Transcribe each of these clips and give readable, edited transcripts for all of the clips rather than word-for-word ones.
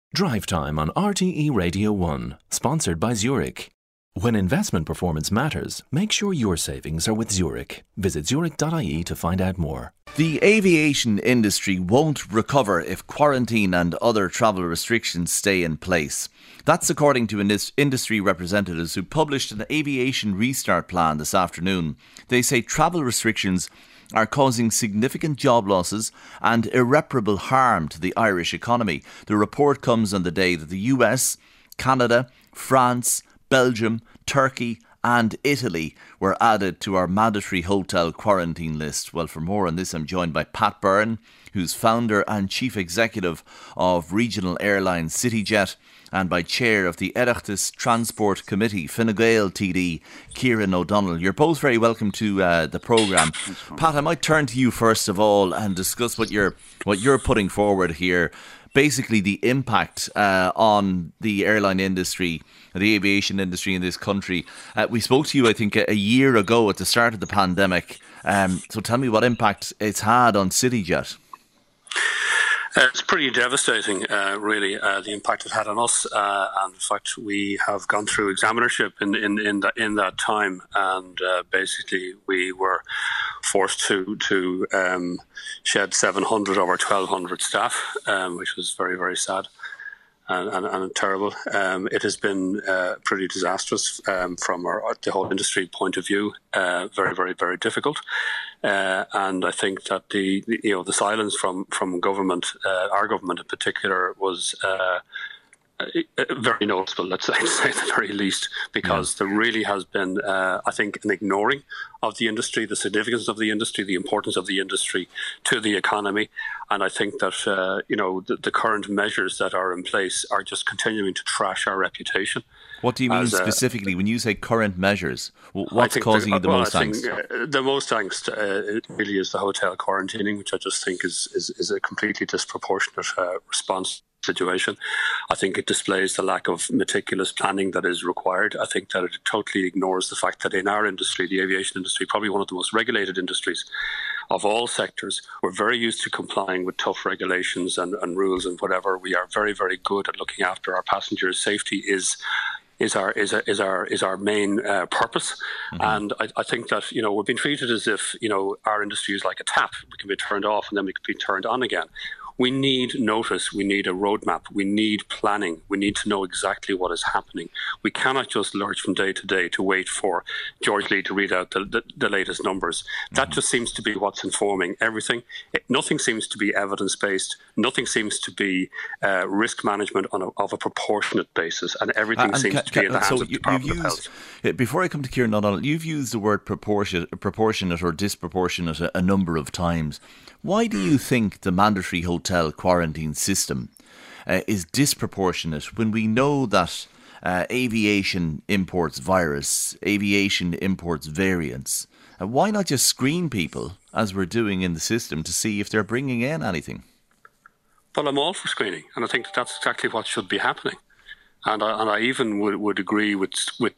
Drive Time on RTE Radio 1, sponsored by Zurich. When investment performance matters, make sure your savings are with Zurich. Visit zurich.ie to find out more. The aviation industry won't recover if quarantine and other travel restrictions stay in place. That's according to industry representatives who published an aviation restart plan this afternoon. They say travel restrictions are causing significant job losses and irreparable harm to the Irish economy. The report comes on the day that the US, Canada, France, Belgium, Turkey and Italy were added to our mandatory hotel quarantine list. Well, for more on this, I'm joined by Pat Byrne, who's founder and chief executive of regional airline CityJet, and by chair of the Oireachtas Transport Committee, Fine Gael TD, Kieran O'Donnell. You're both very welcome to the programme. Pat, I might turn to you first of all and discuss what you're putting forward here. Basically, the impact on the airline industry, the aviation industry in this country. We spoke to you, I think, a year ago at the start of the pandemic. So tell me what impact it's had on CityJet. It's pretty devastating, really, the impact it had on us. And in fact, we have gone through examinership in that time, and basically we were forced to shed 700 of our 1,200 staff, which was very, very sad and terrible. It has been pretty disastrous from the whole industry point of view. Very, very, very difficult. And I think that the silence from government, our government in particular, was very noticeable, let's say at the very least, because there really has been, I think, an ignoring of the industry, the significance of the industry, the importance of the industry to the economy. And I think that, the current measures that are in place are just continuing to trash our reputation. What do you mean specifically when you say current measures? What's causing you the most angst? The most angst really is the hotel quarantining, which I just think is a completely disproportionate response situation. I think it displays the lack of meticulous planning that is required. I think that it totally ignores the fact that in our industry, the aviation industry, probably one of the most regulated industries of all sectors, we're very used to complying with tough regulations and rules and whatever. We are very, very good at looking after our passengers. Safety is our main purpose. Mm-hmm. And I think that, we've been treated as if, our industry is like a tap. We can be turned off and then we can be turned on again. We need notice. We need a roadmap. We need planning. We need to know exactly what is happening. We cannot just lurch from day to day to wait for George Lee to read out the latest numbers. That just seems to be what's informing everything. Nothing seems to be evidence-based. Nothing seems to be risk management of a proportionate basis. And everything seems to be in the hands of the Department of Health. Before I come to Kieran O'Donnell, you've used the word proportionate or disproportionate a number of times. Why do you think the mandatory hotel quarantine system is disproportionate when we know that aviation imports virus, aviation imports variants? Why not just screen people, as we're doing in the system, to see if they're bringing in anything? Well, I'm all for screening, and I think that's exactly what should be happening. And I even would agree with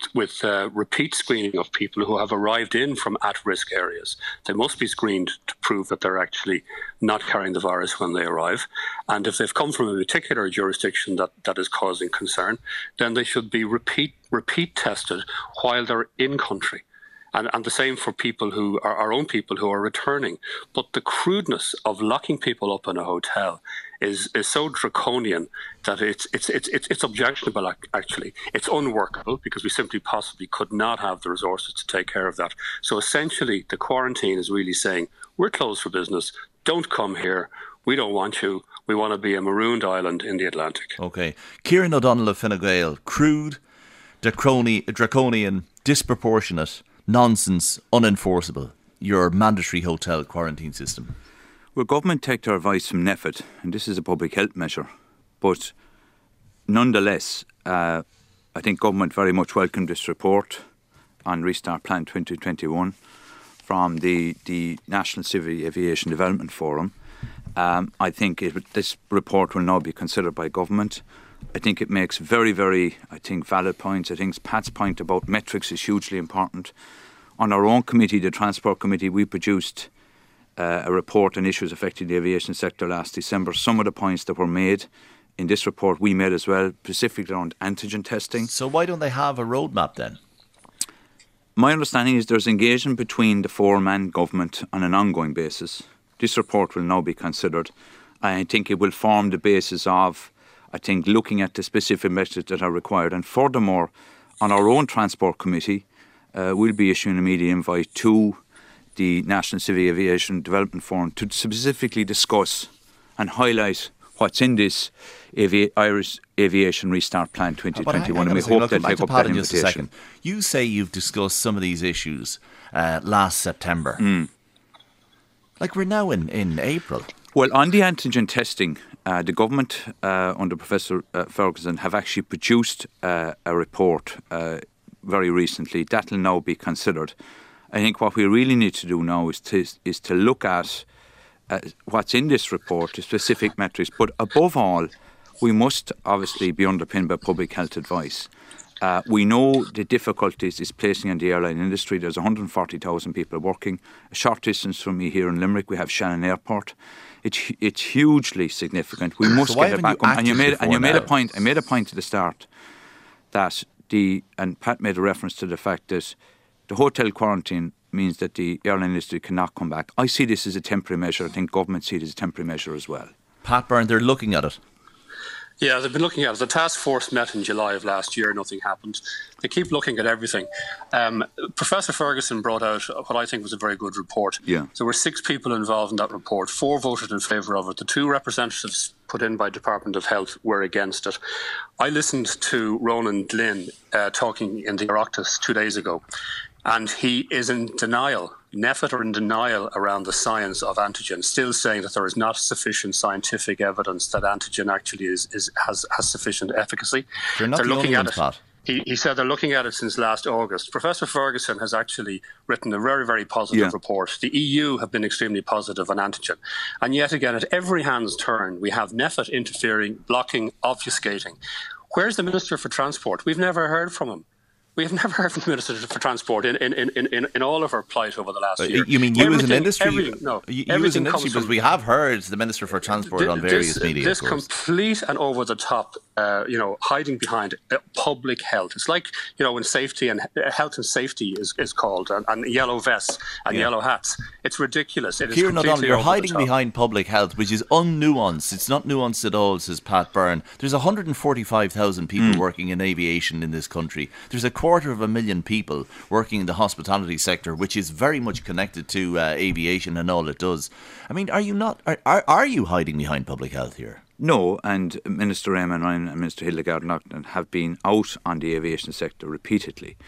repeat screening of people who have arrived in from at-risk areas. They must be screened to prove that they're actually not carrying the virus when they arrive. And if they've come from a particular jurisdiction that is causing concern, then they should be repeat tested while they're in country. And the same for people who are our own people who are returning. But the crudeness of locking people up in a hotel is so draconian that it's objectionable. Actually, it's unworkable because we simply possibly could not have the resources to take care of that. So essentially, the quarantine is really saying we're closed for business. Don't come here. We don't want you. We want to be a marooned island in the Atlantic. Okay, Kieran O'Donnell of Fine Gael. Crude, draconian, disproportionate, nonsense, unenforceable, your mandatory hotel quarantine system. Well, government take their advice from NPHET, and this is a public health measure. But nonetheless, I think government very much welcomed this report on Restart Plan 2021 from the National Civil Aviation Development Forum. I think this report will now be considered by government. I think it makes very, very, valid points. I think Pat's point about metrics is hugely important. On our own committee, the Transport Committee, we produced a report on issues affecting the aviation sector last December. Some of the points that were made in this report we made as well, specifically around antigen testing. So why don't they have a roadmap then? My understanding is there's engagement between the forum and government on an ongoing basis. This report will now be considered. I think it will form the basis of, looking at the specific measures that are required. And furthermore, on our own Transport Committee, we'll be issuing a media invite to the National Civil Aviation Development Forum to specifically discuss and highlight what's in this Irish Aviation Restart Plan 2021, and we hope they'll take up that invitation. You say you've discussed some of these issues last September. Like we're now in April. Well, on the antigen testing, the government under Professor Ferguson have actually produced a report very recently. That will now be considered. I think what we really need to do now is to look at what's in this report, the specific metrics, but above all, we must obviously be underpinned by public health advice. We know the difficulties it's placing on the airline industry. There's 140,000 people working. A short distance from me here in Limerick, we have Shannon Airport. It's hugely significant. We must get it back on. And you made a point. I made a point at the start that and Pat made a reference to the fact that the hotel quarantine means that the airline industry cannot come back. I see this as a temporary measure. I think government see it as a temporary measure as well. Pat Byrne, they're looking at it. Yeah, they've been looking at it. The task force met in July of last year. Nothing happened. They keep looking at everything. Professor Ferguson brought out what I think was a very good report. Yeah. There were 6 people involved in that report. 4 voted in favour of it. The 2 representatives put in by Department of Health were against it. I listened to Ronan Glynn talking in the Oireachtas 2 days ago, and he is in denial. NPHET are in denial around the science of antigen, still saying that there is not sufficient scientific evidence that antigen actually has sufficient efficacy. They're not looking at it. Pat. He said they're looking at it since last August. Professor Ferguson has actually written a very, very positive report. The EU have been extremely positive on antigen. And yet again, at every hand's turn, we have NPHET interfering, blocking, obfuscating. Where's the Minister for Transport? We've never heard from him. We have never heard from the Minister for Transport in all of our plight over the last year. You mean you as an industry? You as an industry, because we have heard the Minister for Transport on various media. This complete and over the top, hiding behind public health. It's like, when safety and health and safety is called, and yellow vests and yellow hats. It's ridiculous. It is completely you're hiding behind public health, which is unnuanced. It's not nuanced at all, says Pat Byrne. There's 145,000 people working in aviation in this country. There's 250,000 people working in the hospitality sector, which is very much connected to aviation and all it does. I mean, are you hiding behind public health here? No, and Minister Eamon Ryan and Minister Hildegard Naughton have been out on the aviation sector repeatedly.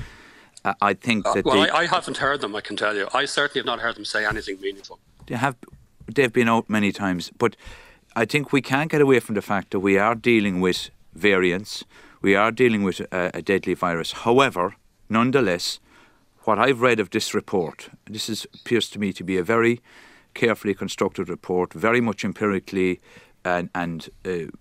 I think that I haven't heard them, I can tell you. I certainly have not heard them say anything meaningful. They've been out many times, but I think we can't get away from the fact that we are dealing with variants. We are dealing with a deadly virus. However, nonetheless, what I've read of this report, appears to me to be a very carefully constructed report, very much empirically, and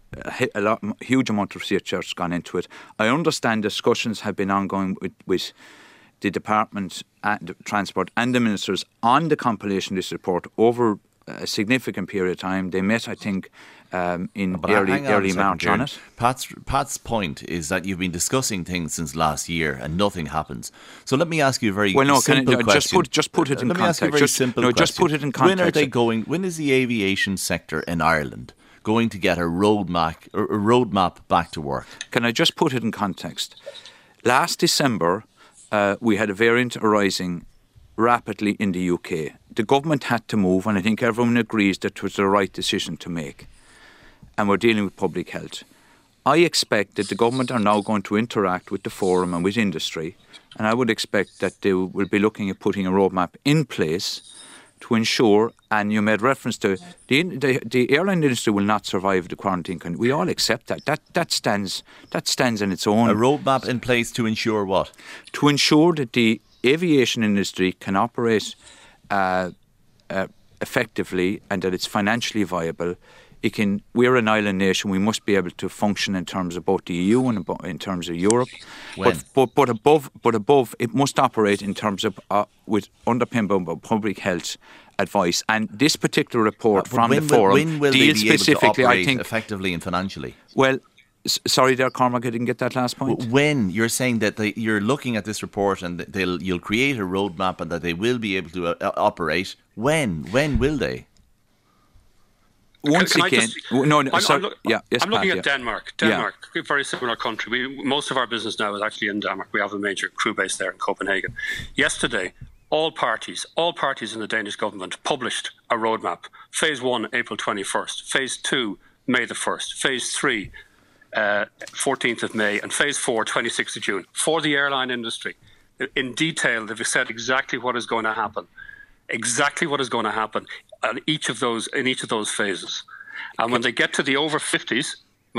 huge amount of research has gone into it. I understand discussions have been ongoing with the Department of Transport and the ministers on the compilation of this report over a significant period of time. They met, I think, in early March on it. Pat's point is that you've been discussing things since last year and nothing happens. So let me ask you a very simple question. Just put it in context. Let me ask you a very simple question. Just put it in context. When is the aviation sector in Ireland going to get a roadmap back to work? Can I just put it in context? Last December, we had a variant arising rapidly in the UK. The government had to move, and I think everyone agrees that it was the right decision to make. And we're dealing with public health. I expect that the government are now going to interact with the forum and with industry, and I would expect that they will be looking at putting a roadmap in place to ensure, and you made reference to, the airline industry will not survive the quarantine. We all accept that. That stands on its own. A roadmap in place to ensure what? To ensure that the aviation industry can operate effectively and that it's financially viable we're an island nation. We must be able to function in terms of both the EU and in terms of Europe. But above, it must operate in terms of with underpinned by public health advice. And this particular report from the forum deals specifically, I think, effectively and financially. Well, sorry there, Cormac, I didn't get that last point. When you're saying that you're looking at this report and you'll create a roadmap and that they will be able to operate, when will they? Once again, I'm looking at Denmark. A very similar country. Most of our business now is actually in Denmark. We have a major crew base there in Copenhagen. Yesterday, all parties in the Danish government published a roadmap. Phase 1, April 21st. Phase 2, May the 1st. Phase 3, 14th of May. And Phase 4, 26th of June. For the airline industry. In detail, they've said exactly what is going to happen. Exactly what is going to happen in each of those phases. And when they get to the over 50s,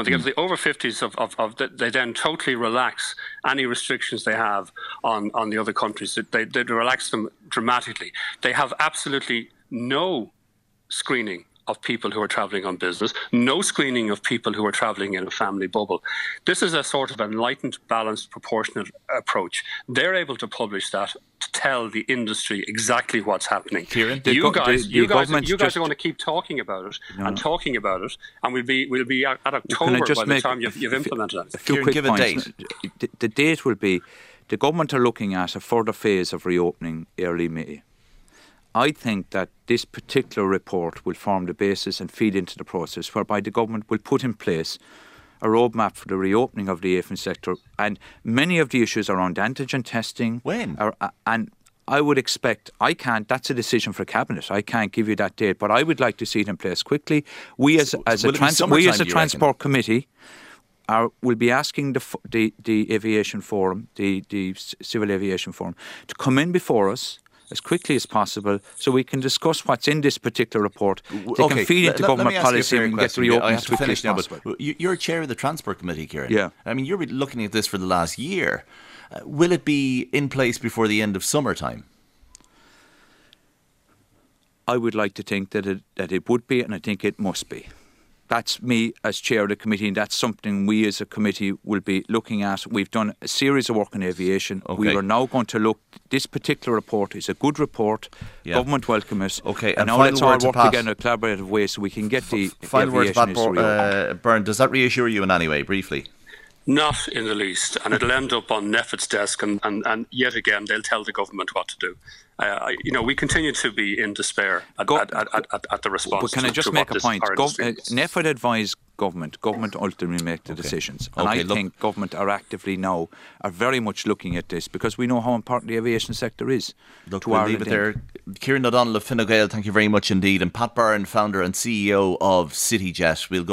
they then totally relax any restrictions they have on the other countries. They relax them dramatically. They have absolutely no screening of people who are travelling on business, no screening of people who are travelling in a family bubble. This is a sort of enlightened, balanced, proportionate approach. They're able to publish that to tell the industry exactly what's happening. Kieran, you guys are going to keep talking about it and we'll be at October by the time you've implemented it. A few quick points. The date will be, the government are looking at a further phase of reopening early May. I think that this particular report will form the basis and feed into the process whereby the government will put in place a roadmap for the reopening of the aviation sector, and many of the issues around antigen testing. When? And I would expect, that's a decision for Cabinet. I can't give you that date, but I would like to see it in place quickly. We as a Transport Committee will be asking the Aviation Forum, the Civil Aviation Forum, to come in before us as quickly as possible so we can discuss what's in this particular report. They can feed into government policy and get reopened as quickly as possible. You're chair of the Transport Committee, Kieran. Yeah. I mean, you're looking at this for the last year. Will it be in place before the end of summertime? I would like to think that it would be, and I think it must be. That's me as chair of the committee, and that's something we as a committee will be looking at. We've done a series of work on aviation. Okay. We are now going to look. This particular report is a good report. Yeah. Government welcome it. Okay, and now let's all work together in a collaborative way so we can get the final words, aviation Pat Byrne. Does that reassure you in any way, briefly? Not in the least, and it'll end up on NEFIT's desk, and yet again they'll tell the government what to do. We continue to be in despair at the response. But can I just make a point? NEFIT advised government ultimately make the decisions, and I think government are actively now very much looking at this because we know how important the aviation sector is. Look, we'll leave it there. Kieran O'Donnell of Fine Gael, thank you very much indeed, and Pat Byrne, founder and CEO of CityJet. We'll go